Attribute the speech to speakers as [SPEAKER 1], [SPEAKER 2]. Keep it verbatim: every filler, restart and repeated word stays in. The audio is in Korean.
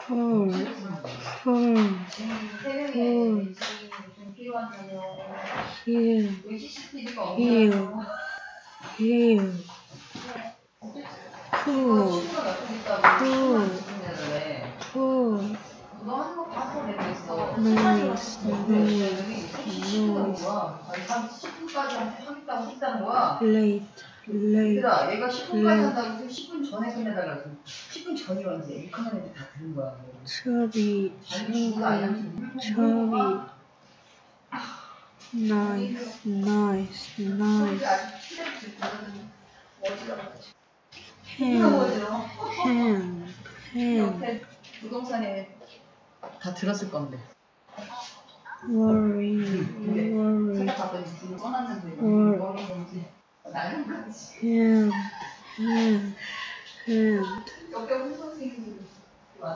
[SPEAKER 1] 헐, 헐, 헐, 힐, 힐, 힐, 쿨, 쿨, 쿨, 노이즈, 노이즈, 노이즈, 레이트, 레이트,
[SPEAKER 2] 얘들아, 얘가 십 분까지
[SPEAKER 1] 레이트,
[SPEAKER 2] 한다고 해서 십 분 전에 끝내달라 그랬어. 십 분 전이라는데 육 학년 애들 다 들은 거야.
[SPEAKER 1] chubby, chubby, chubby, nice, nice, nice, hand, hand, hand,
[SPEAKER 2] 부동산에 다 들었을 건데.
[SPEAKER 1] worry, worry,
[SPEAKER 2] 생각하더니 불을 꺼놨는데
[SPEAKER 1] worry,
[SPEAKER 2] 뭐하는 건지 나는 같이.
[SPEAKER 1] hand, hand, hand.
[SPEAKER 2] 옆에 홍 선생님도